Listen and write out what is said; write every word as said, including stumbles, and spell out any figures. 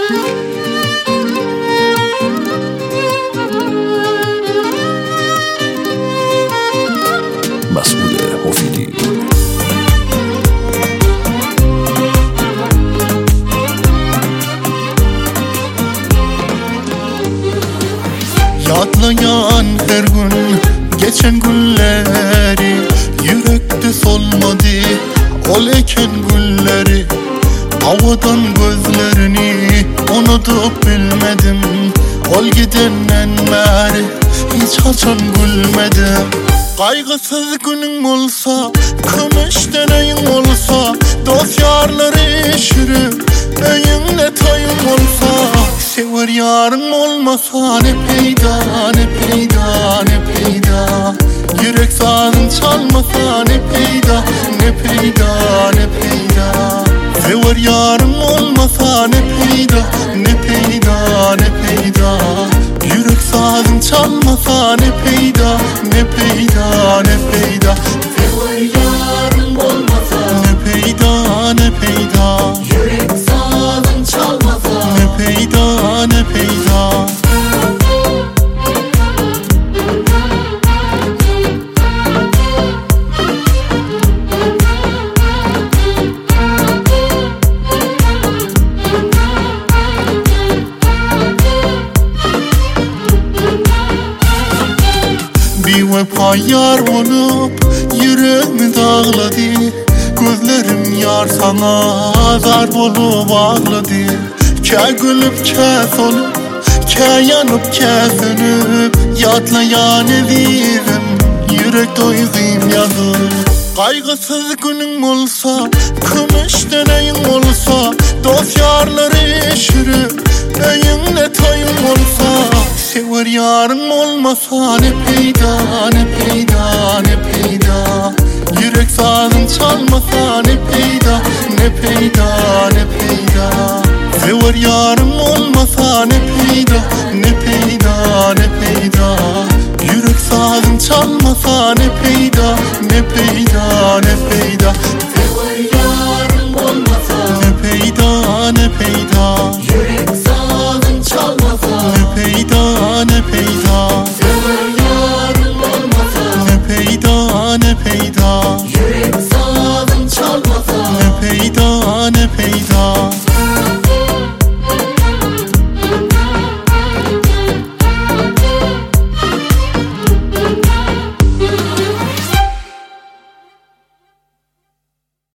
مسعود مفیدی. Yadlayan her gün geçen günleri, yürekte solmadı ol eken gülleri. Havadan gözlerini unutup bilmedim, ol gidenden beri hiç açan gülmedim. Kaygısız günün olsa, kımış deneyim olsa, dost yarları işirim, önümde tayım olsa. Sever yarın olmasa ne peyda, ne peyda, ne peyda. Yürek sazın çalmasa ne peyda, ne peyda, ne peyda. Sever yarın olmasa ne peyda, ne peyda, ne peyda. Yürek sazın çalmasa ne peyda, ne peyda, ne peyda. Sever yarın olmasa Ne peyda, ne peyda. yürek sazın çalmasa. Ne peyda, ne peyda. Bir vefa yar olup yüreğimi dağladı. Gözlerim yar sana zar bulup ağladı. Ke gülüp ke solup, ke yanıp ke sönüp, yatlayan evirim, yürek doyduğum yazır. Kaygısız günün olsa, kımış deneyim olsa, dost yarları işirim, önümde tayım olsa. Sever yarın olmasa ne peyda, ne peyda, ne peyda. Yürek sazın çalmasa ne peyda, ne peyda, ne peyda. Sever yarın olmasa ne peyda, ne peyda, ne peyda. Yürek sazın çalmasa ne peyda, ne peyda, ne peyda. Sever yarın olmasa Ne peyda, ne peyda. yürek sazın çalmasa. Ne peyda, ne peyda. Sever yarın olmasa Ne peyda, ne peyda. yürek sazın çalmasa. Ne peyda, ne peyda.